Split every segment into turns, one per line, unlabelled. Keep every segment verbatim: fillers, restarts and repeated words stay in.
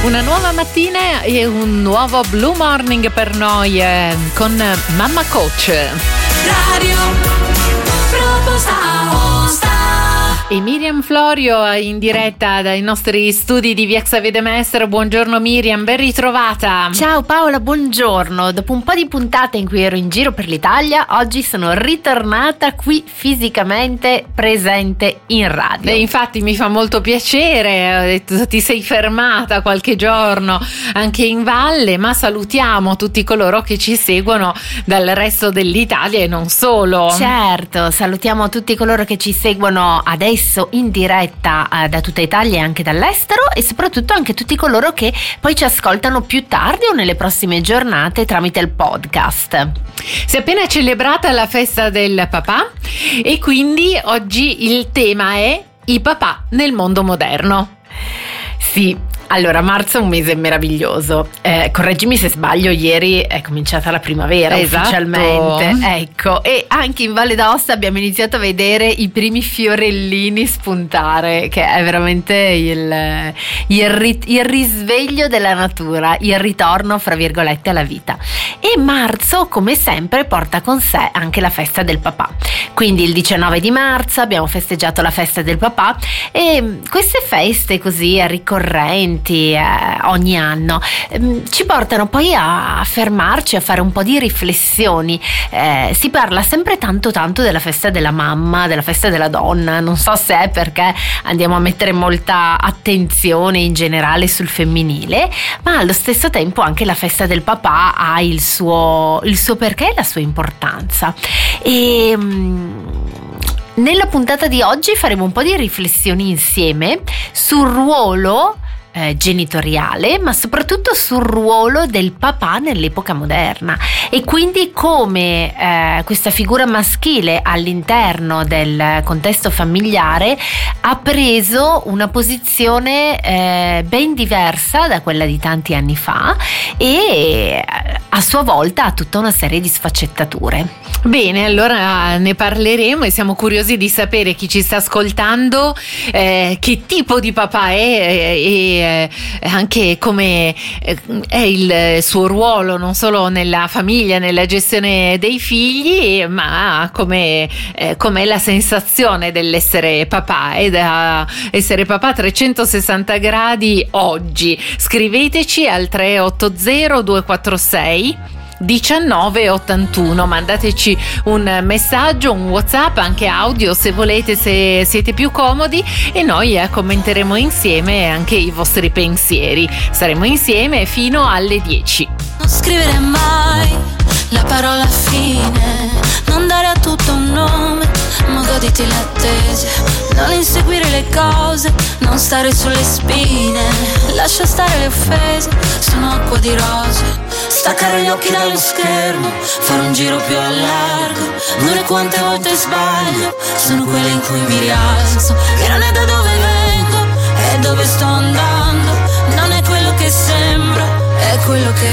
Una nuova mattina e un nuovo Blue Morning per noi eh, con Mamma Coach.
Radio Proposta Aosta.
E Miriam Florio in diretta dai nostri studi di Via Xavier de Maestro. Buongiorno Miriam, ben ritrovata.
Ciao Paola, buongiorno. Dopo un po' di puntate in cui ero in giro per l'Italia, oggi sono ritornata qui fisicamente presente in radio.
E infatti mi fa molto piacere, ho detto, ti sei fermata qualche giorno anche in valle, ma salutiamo tutti coloro che ci seguono dal resto dell'Italia e non solo.
Certo, salutiamo tutti coloro che ci seguono adesso in diretta eh, da tutta Italia e anche dall'estero, e soprattutto anche tutti coloro che poi ci ascoltano più tardi o nelle prossime giornate tramite il podcast.
Si è appena celebrata la festa del papà e quindi oggi il tema è i papà nel mondo moderno.
Sì. Allora, marzo è un mese meraviglioso. Eh, correggimi se sbaglio, ieri è cominciata la primavera,
esatto,
ufficialmente. Ecco, e anche in Valle d'Aosta abbiamo iniziato a vedere i primi fiorellini spuntare, che è veramente il, il, rit- il risveglio della natura, il ritorno, fra virgolette, alla vita. E marzo, come sempre, porta con sé anche la festa del papà. Quindi il diciannove di marzo abbiamo festeggiato la festa del papà, e queste feste così ricorrenti Eh, ogni anno ehm, ci portano poi a fermarci, a fare un po' di riflessioni. Eh, si parla sempre tanto tanto della festa della mamma, della festa della donna, non so se è perché andiamo a mettere molta attenzione in generale sul femminile, ma allo stesso tempo anche la festa del papà ha il suo, il suo perché e la sua importanza. E mm, nella puntata di oggi faremo un po' di riflessioni insieme sul ruolo Eh, genitoriale, ma soprattutto sul ruolo del papà nell'epoca moderna, e quindi come eh, questa figura maschile all'interno del contesto familiare ha preso una posizione eh, ben diversa da quella di tanti anni fa, e a sua volta ha tutta una serie di sfaccettature.
Bene, allora ne parleremo e siamo curiosi di sapere, chi ci sta ascoltando, eh, che tipo di papà è e, e anche come è il suo ruolo non solo nella famiglia, nella gestione dei figli, ma come eh, com'è la sensazione dell'essere papà e da essere papà a trecentosessanta gradi oggi. Scriveteci al tre otto zero due quattro sei diciannove ottantuno, mandateci un messaggio, un WhatsApp, anche audio se volete, se siete più comodi, e noi eh, commenteremo insieme anche i vostri pensieri. Saremo insieme fino alle dieci.
Non scrivere mai la parola fine, non dare a tutto un nome, ma goditi le attese, non inseguire le cose, non stare sulle spine, lascia stare le offese, sono acqua di rose, staccare gli occhi dallo schermo, fare un giro più a largo, non è quante volte sbaglio, sono quelle in cui mi rialzo, e non è da dove vengo, è dove sto andando, non è quello che sembro, è quello che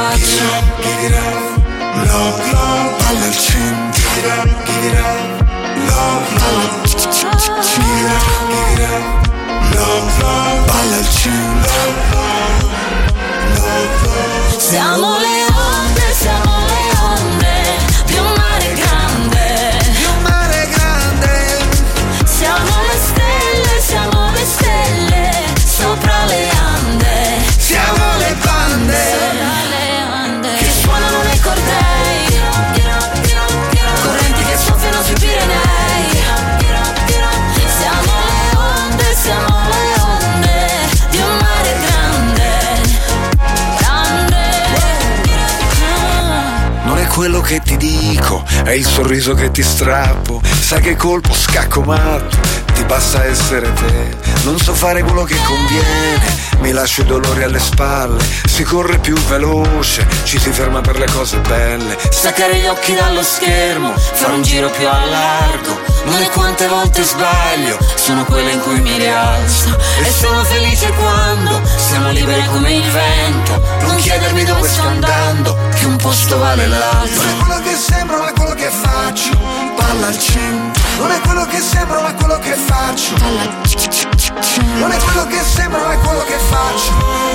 faccio.
Love, love, palla al centro. Give it up, love, love. Give it up, give it up. Love, love, palla al centro. Love, love.
Siamo le onde, siamo le onde di un mare grande,
Di un mare grande.
siamo le stelle, siamo le stelle sopra le Ande,
Siamo le bande
sopra le Ande che suonano nei cortei, correnti che soffiano sui Pirenei. Siamo le onde, siamo le onde di un mare grande, grande.
Non è quello che ti dico, è il sorriso che ti strappo. Sai che colpo, scacco matto, ti basta essere te. Non so fare quello che conviene, mi lascio i dolori alle spalle. Si corre più veloce, ci si ferma per le cose belle.
Staccare gli occhi dallo schermo, fare un giro più a largo, non è quante volte sbaglio, sono quelle in cui mi rialzo, e sono felice quando siamo liberi come il vento. Non chiedermi dove sto andando, che un posto vale l'altro.
Non è quello che sembra, ma è quello che faccio. Palla al centro. Non è quello che sembra, ma è quello che faccio. Non è quello che sembra, ma è quello che faccio. Palla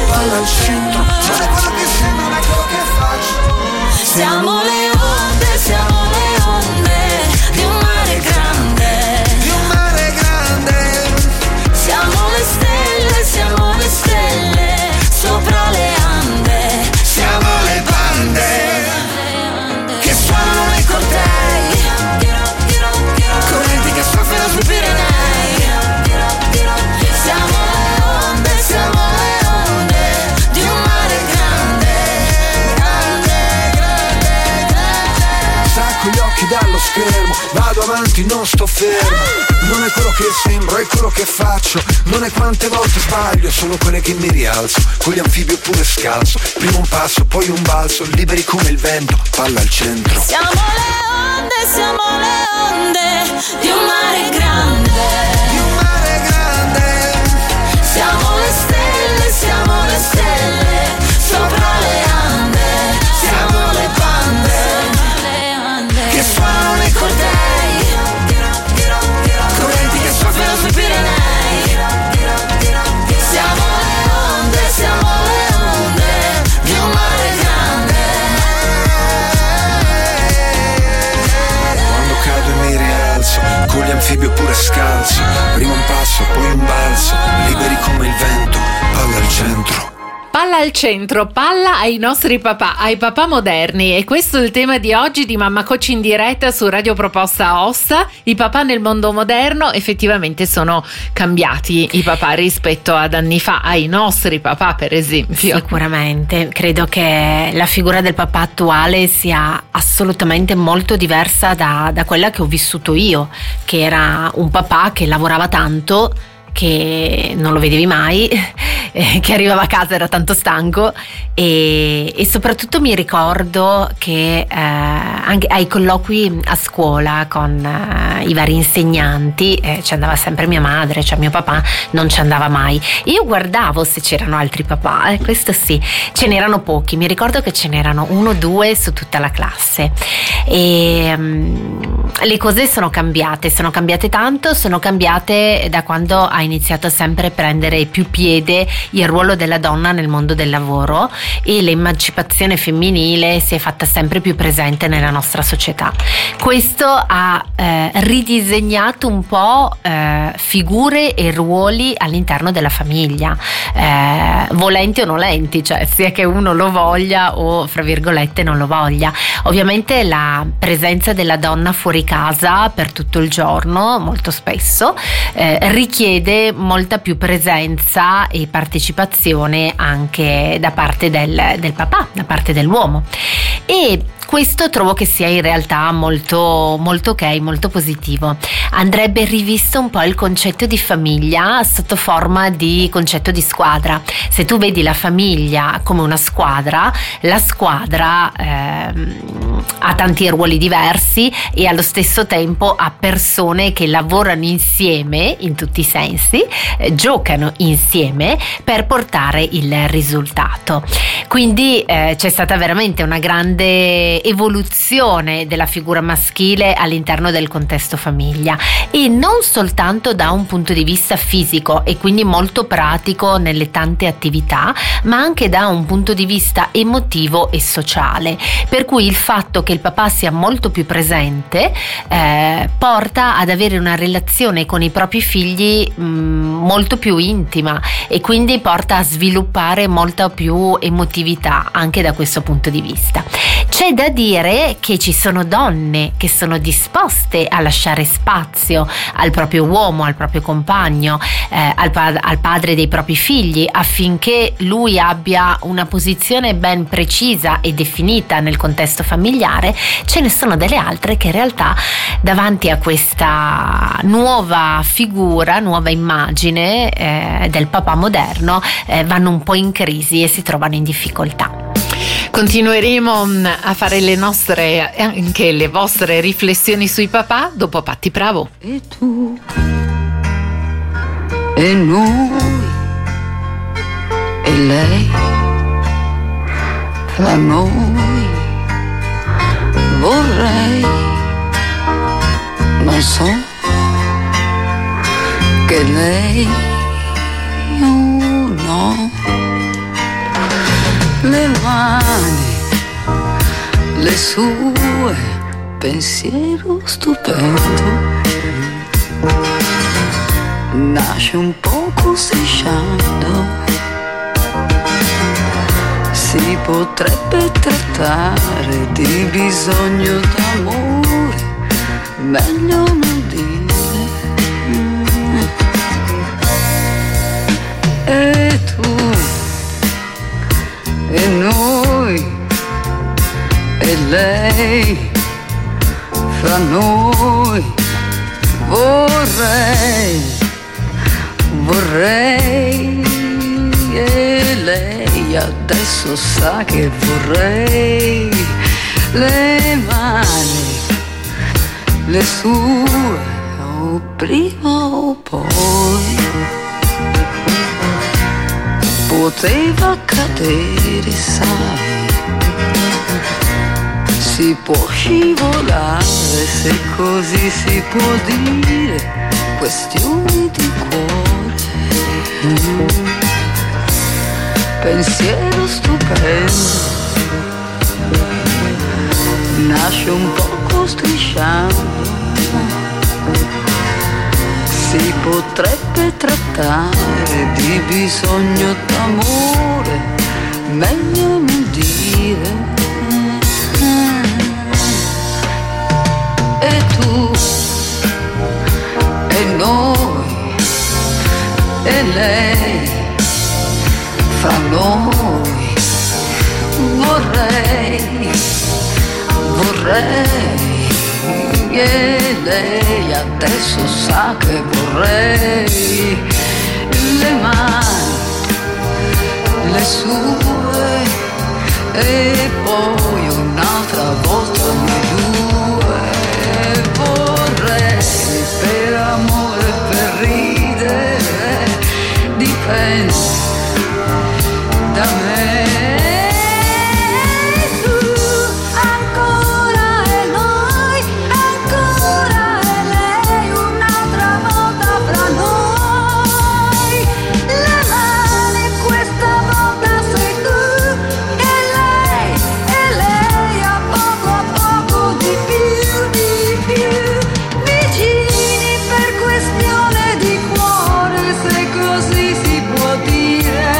al centro. Non è quello che sembra, non è quello che faccio.
Siamo le onde, siamo le onde di un mare grande,
di un mare grande.
siamo le stelle, siamo le stelle sopra le Ande,
Siamo le bande che suonano nei cortei, correnti che soffiano sui Pirenei.
siamo le onde, siamo le onde di un mare grande, grande, grande, grande.
Stacco gli occhi dallo schermo, vado avanti, non sto fermo. Non è quello che sembro, è quello che faccio. Non è quante volte sbaglio, sono quelle che mi rialzo. Con gli anfibi oppure scalzo. Prima un passo, poi un balzo, liberi come il vento, palla al centro.
Siamo le onde, siamo le onde di un mare grande,
Di un mare grande.
siamo le stelle, siamo le stelle sopra le Ande, siamo le bande
Che suonano nei cortei, correnti che soffiano sui Pirenei.
siamo le onde, siamo le onde di un mare grande.
Quando cado e mi rialzo, con gli anfibi oppure scalzo. Prima un passo, poi un balzo, liberi come il vento, palla al centro.
Palla al centro, palla ai nostri papà, ai papà moderni, e questo è il tema di oggi di Mamma Coach in diretta su Radio Proposta Ossa. I papà nel mondo moderno. Effettivamente sono cambiati i papà rispetto ad anni fa, ai nostri papà per esempio.
Sicuramente, credo che la figura del papà attuale sia assolutamente molto diversa da, da quella che ho vissuto io, che era un papà che lavorava tanto, che non lo vedevi mai, eh, che arrivava a casa era tanto stanco, e, e soprattutto mi ricordo che eh, anche ai colloqui a scuola con eh, i vari insegnanti eh, ci andava sempre mia madre, cioè mio papà non ci andava mai. Io guardavo se c'erano altri papà, eh, questo sì, ce n'erano pochi, mi ricordo che ce n'erano uno o due su tutta la classe, e um, le cose sono cambiate, sono cambiate tanto, sono cambiate da quando ha iniziato a sempre prendere più piede il ruolo della donna nel mondo del lavoro, e l'emancipazione femminile si è fatta sempre più presente nella nostra società. Questo ha eh, ridisegnato un po' eh, figure e ruoli all'interno della famiglia, eh, volenti o nolenti, cioè sia che uno lo voglia o fra virgolette non lo voglia. Ovviamente la presenza della donna fuori casa per tutto il giorno, molto spesso, eh, richiede molta più presenza e partecipazione anche da parte del, del papà, da parte dell'uomo, e questo trovo che sia in realtà molto, molto ok, molto positivo. Andrebbe rivisto un po' il concetto di famiglia sotto forma di concetto di squadra. Se tu vedi la famiglia come una squadra, la squadra ehm, ha tanti ruoli diversi e allo stesso tempo ha persone che lavorano insieme in tutti i sensi, eh, giocano insieme per portare il risultato. Quindi eh, c'è stata veramente una grande evoluzione della figura maschile all'interno del contesto famiglia, e non soltanto da un punto di vista fisico e quindi molto pratico nelle tante attività, ma anche da un punto di vista emotivo e sociale, per cui il fatto che il papà sia molto più presente eh, porta ad avere una relazione con i propri figli mh, molto più intima, e quindi porta a sviluppare molta più emotività anche da questo punto di vista. C'è da dire che ci sono donne che sono disposte a lasciare spazio al proprio uomo, al proprio compagno, eh, al, pa- al padre dei propri figli, affinché lui abbia una posizione ben precisa e definita nel contesto familiare. Ce ne sono delle altre che in realtà davanti a questa nuova figura, nuova immagine eh, del papà moderno eh, vanno un po' in crisi e si trovano in difficoltà.
Continueremo a fare le nostre, anche le vostre riflessioni sui papà dopo Patti Bravo.
E tu e noi e lei, fra noi vorrei, non so, che lei, oh no, le mani, le sue, pensiero stupendo. Nasce un poco strisciando, si potrebbe trattare di bisogno d'amore, meglio non dire. E tu, e noi, e lei, fra noi, vorrei. Vorrei, e lei adesso sa che vorrei, le mani, le sue, o prima o poi. Poteva accadere, sai, si può scivolare, se così si può dire, questioni di cuore. Pensiero stupendo, nasce un poco strisciando, si potrebbe trattare di bisogno d'amore, meglio non dire. E tu, e noi, e lei, fra noi, vorrei, vorrei, e lei adesso sa che vorrei, le mani, le sue, e poi un'altra volta noi due, vorrei, per amore, per ridere, dipende da me. Tu ancora e noi, ancora e lei, un'altra volta fra noi, le mani questa volta sei tu, e lei, e lei a poco a poco di più, di più, vicini per questione di cuore, se così si può dire.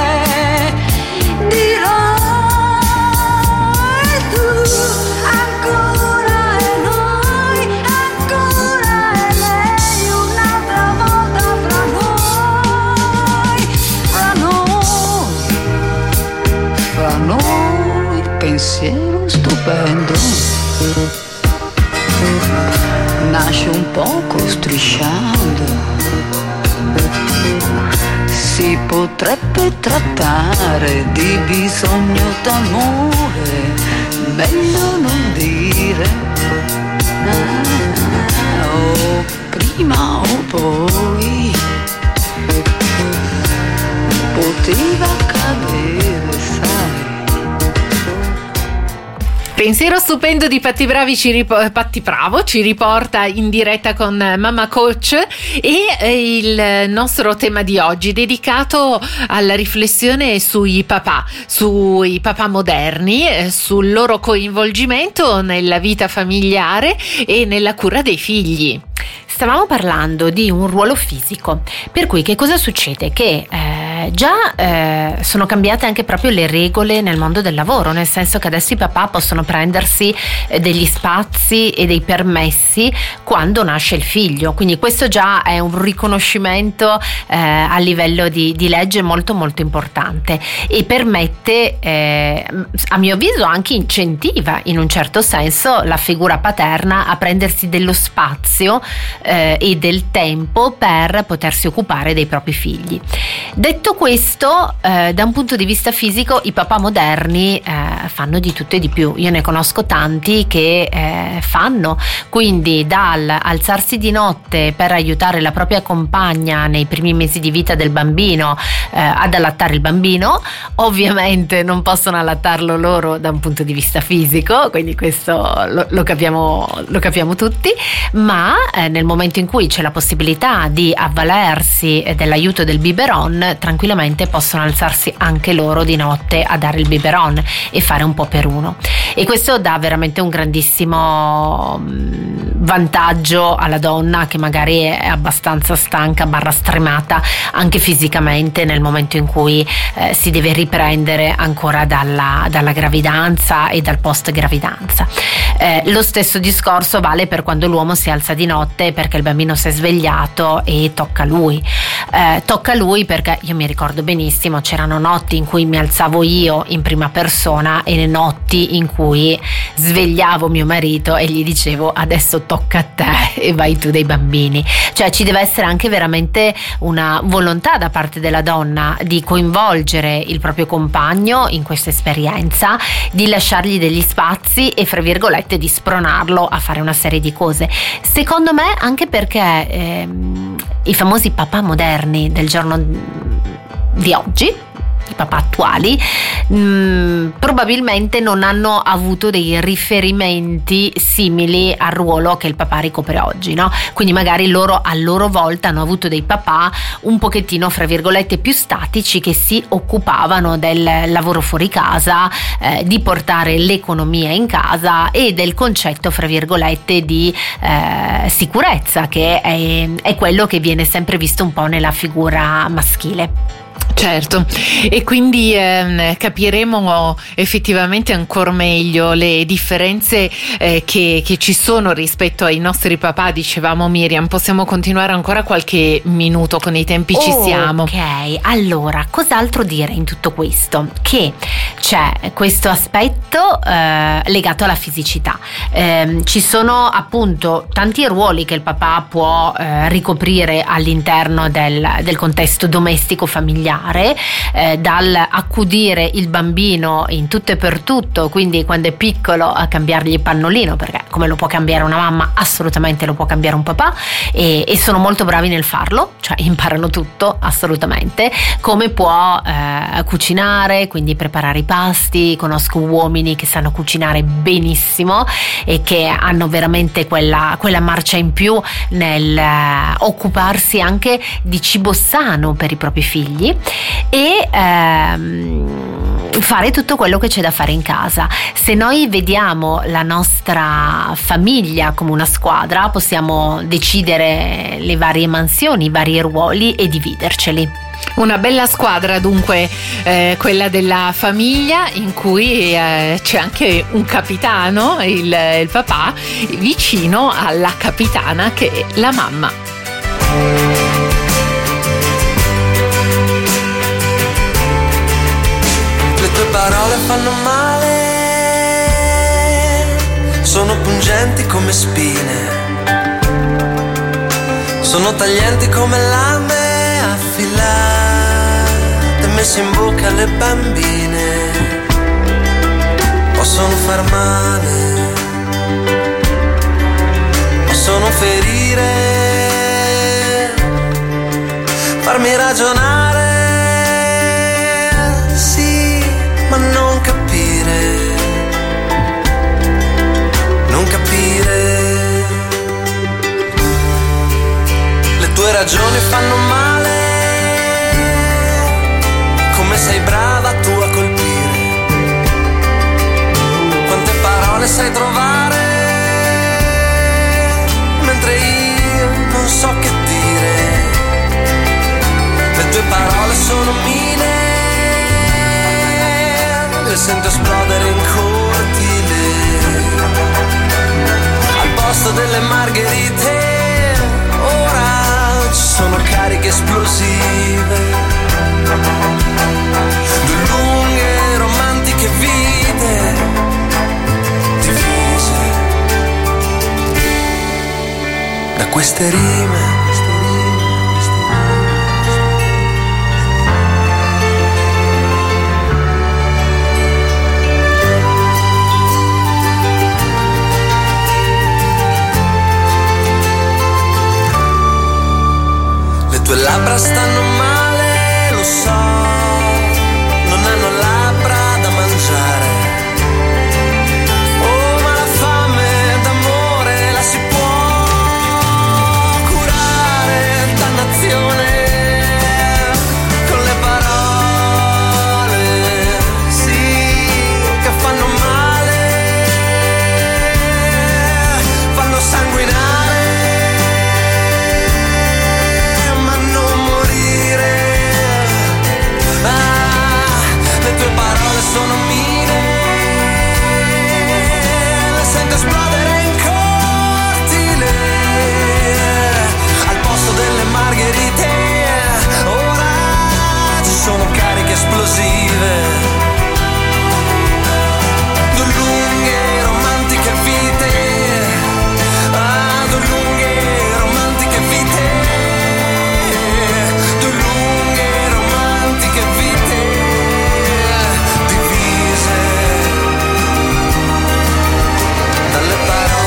Pensiero stupendo, nasce un poco strisciando, si potrebbe trattare di bisogno d'amore, meglio non dire, ah, o prima o poi, poteva accadere, sai.
Pensiero stupendo di Patti Bravi ci rip- Patti Bravo ci riporta in diretta con Mamma Coach, e il nostro tema di oggi dedicato alla riflessione sui papà, sui papà moderni, sul loro coinvolgimento nella vita familiare e nella cura dei figli.
Stavamo parlando di un ruolo fisico, per cui che cosa succede? Che eh, già eh, sono cambiate anche proprio le regole nel mondo del lavoro, nel senso che adesso i papà possono prendersi eh, degli spazi e dei permessi quando nasce il figlio, quindi questo già è un riconoscimento eh, a livello di, di legge molto molto importante, e permette, eh, a mio avviso anche incentiva in un certo senso la figura paterna a prendersi dello spazio eh, e del tempo per potersi occupare dei propri figli. Detto questo, eh, da un punto di vista fisico i papà moderni eh, fanno di tutto e di più. Io ne conosco tanti che eh, fanno, quindi dal alzarsi di notte per aiutare la propria compagna nei primi mesi di vita del bambino eh, ad allattare il bambino. Ovviamente non possono allattarlo loro da un punto di vista fisico, quindi questo lo, lo capiamo lo capiamo tutti, ma eh, nel momento in cui c'è la possibilità di avvalersi dell'aiuto del biberon, tranquillamente tranquillamente possono alzarsi anche loro di notte a dare il biberon e fare un po' per uno, e questo dà veramente un grandissimo vantaggio alla donna che magari è abbastanza stanca barra stremata anche fisicamente nel momento in cui eh, si deve riprendere ancora dalla, dalla gravidanza e dal post gravidanza. Eh, lo stesso discorso vale per quando l'uomo si alza di notte perché il bambino si è svegliato e tocca a lui. Eh, tocca a lui perché io mi ricordo benissimo, c'erano notti in cui mi alzavo io in prima persona e le notti in cui svegliavo mio marito e gli dicevo adesso tocca a te e vai tu dei bambini. Cioè ci deve essere anche veramente una volontà da parte della donna di coinvolgere il proprio compagno in questa esperienza, di lasciargli degli spazi e fra virgolette di spronarlo a fare una serie di cose. Secondo me anche perché ehm, i famosi papà moderni del giorno di oggi, i papà attuali, mh, probabilmente non hanno avuto dei riferimenti simili al ruolo che il papà ricopre oggi, no? Quindi magari loro a loro volta hanno avuto dei papà un pochettino fra virgolette più statici che si occupavano del lavoro fuori casa, eh, di portare l'economia in casa e del concetto fra virgolette di eh, sicurezza, che è, è quello che viene sempre visto un po' nella figura maschile.
Certo, e quindi ehm, capiremo effettivamente ancora meglio le differenze eh, che, che ci sono rispetto ai nostri papà. Dicevamo, Miriam, possiamo continuare ancora qualche minuto, con i tempi ci
oh,
siamo.
Ok, allora cos'altro dire in tutto questo? Che c'è questo aspetto eh, legato alla fisicità. Eh, ci sono appunto tanti ruoli che il papà può eh, ricoprire all'interno del, del contesto domestico familiare. Eh, dal accudire il bambino in tutto e per tutto, quindi quando è piccolo a cambiargli il pannolino, perché come lo può cambiare una mamma assolutamente lo può cambiare un papà, e, e sono molto bravi nel farlo, cioè imparano tutto assolutamente, come può eh, cucinare, quindi preparare i pasti. Conosco uomini che sanno cucinare benissimo e che hanno veramente quella, quella marcia in più nel eh, occuparsi anche di cibo sano per i propri figli e ehm, fare tutto quello che c'è da fare in casa. Se noi vediamo la nostra famiglia come una squadra, possiamo decidere le varie mansioni, i vari ruoli e dividerceli.
Una bella squadra dunque, eh, quella della famiglia, in cui eh, c'è anche un capitano, il, il papà, vicino alla capitana che è la mamma.
Le tue parole fanno male, sono pungenti come spine, sono taglienti come lame affilate messe in bocca alle bambine, possono far male, possono ferire, farmi ragionare, sì, ma non capire, non capire. Le tue ragioni fanno male, come sei brava tu a colpire, quante parole sai trovare, mentre io non so che dire. Le tue parole sono mine, le sento esplodere in cortile, al posto delle margherite ora ci sono cariche esplosive. Due lunghe romantiche vite divise da queste rime. Le tue labbra stanno male, lo so, non hanno labbra da mangiare. Oh, ma la fame d'amore la si può curare, dannazione, con le parole sono mille, le sento esplodere in cortile, al posto delle margherite, ora ci sono cariche esplosive. Due lunghe romantiche vite, ah, due lunghe romantiche vite, due lunghe romantiche vite, divise dalle parole.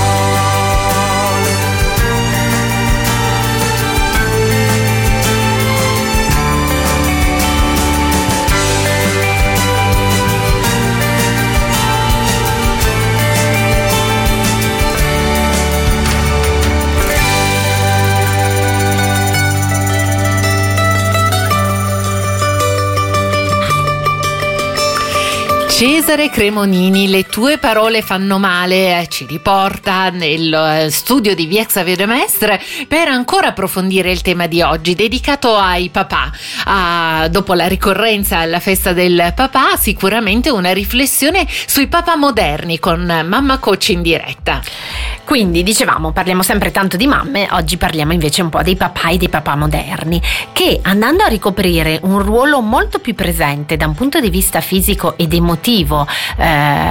Cesare Cremonini, le tue parole fanno male, ci riporta nel studio di Via Xavier de Mestre per ancora approfondire il tema di oggi, dedicato ai papà. Ah, dopo la ricorrenza alla festa del papà, sicuramente una riflessione sui papà moderni con Mamma Coach in diretta.
Quindi dicevamo, parliamo sempre tanto di mamme, oggi parliamo invece un po' dei papà e dei papà moderni, che andando a ricoprire un ruolo molto più presente da un punto di vista fisico ed emotivo eh,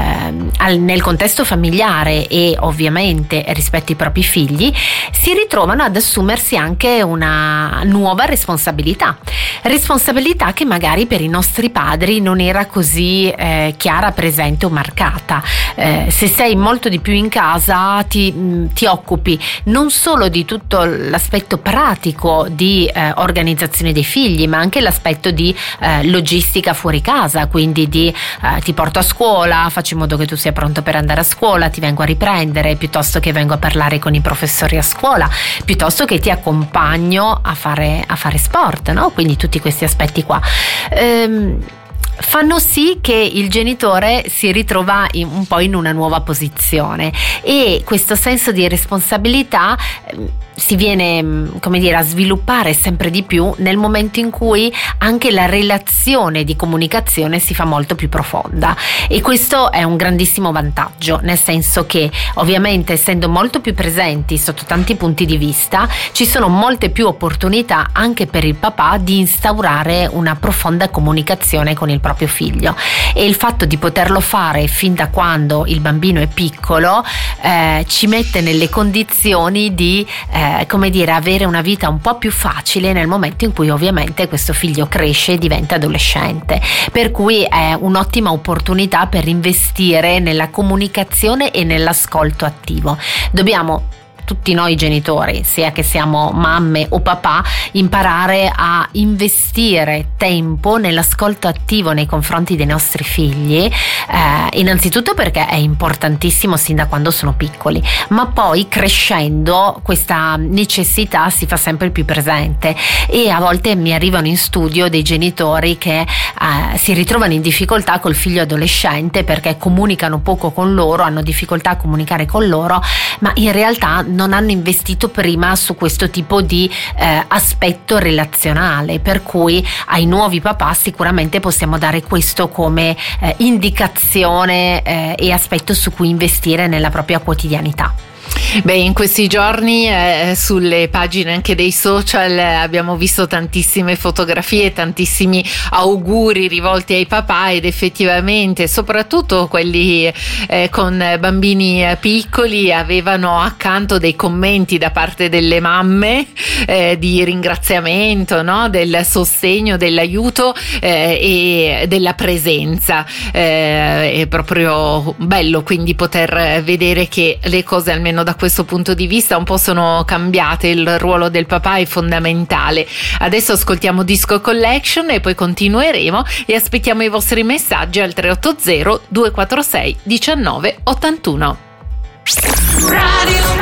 al, nel contesto familiare e ovviamente rispetto ai propri figli, si ritrovano ad assumersi anche una nuova responsabilità, responsabilità che magari per i nostri padri non era così eh, chiara, presente o marcata. Eh, se sei molto di più in casa ti ti occupi non solo di tutto l'aspetto pratico di eh, organizzazione dei figli, ma anche l'aspetto di eh, logistica fuori casa, quindi di eh, ti porto a scuola, faccio in modo che tu sia pronto per andare a scuola, ti vengo a riprendere, piuttosto che vengo a parlare con i professori a scuola, piuttosto che ti accompagno a fare, a fare sport, no? Quindi tutti questi aspetti qua. Ehm, fanno sì che il genitore si ritrova in, un po' in una nuova posizione, e questo senso di responsabilità eh, si viene, come dire, a sviluppare sempre di più nel momento in cui anche la relazione di comunicazione si fa molto più profonda, e questo è un grandissimo vantaggio, nel senso che ovviamente essendo molto più presenti sotto tanti punti di vista ci sono molte più opportunità anche per il papà di instaurare una profonda comunicazione con il proprio figlio, e il fatto di poterlo fare fin da quando il bambino è piccolo eh, ci mette nelle condizioni di eh, come dire, avere una vita un po' più facile nel momento in cui ovviamente questo figlio cresce e diventa adolescente, per cui è un'ottima opportunità per investire nella comunicazione e nell'ascolto attivo. Dobbiamo, tutti noi genitori, sia che siamo mamme o papà, imparare a investire tempo nell'ascolto attivo nei confronti dei nostri figli, eh, innanzitutto perché è importantissimo sin da quando sono piccoli, ma poi crescendo questa necessità si fa sempre più presente, e a volte mi arrivano in studio dei genitori che eh, si ritrovano in difficoltà col figlio adolescente perché comunicano poco con loro, hanno difficoltà a comunicare con loro, ma in realtà non hanno investito prima su questo tipo di eh, aspetto relazionale, per cui ai nuovi papà sicuramente possiamo dare questo come eh, indicazione eh, e aspetto su cui investire nella propria quotidianità.
Beh, in questi giorni eh, sulle pagine anche dei social eh, abbiamo visto tantissime fotografie, tantissimi auguri rivolti ai papà, ed effettivamente soprattutto quelli eh, con bambini piccoli avevano accanto dei commenti da parte delle mamme eh, di ringraziamento, no? Del sostegno, dell'aiuto eh, e della presenza. Eh, è proprio bello quindi poter vedere che le cose, almeno da questo punto di vista, un po' sono cambiate, il ruolo del papà è fondamentale. Adesso ascoltiamo Disco Collection e poi continueremo, e aspettiamo i vostri messaggi al tre otto zero due quattro sei uno nove otto uno.
Radio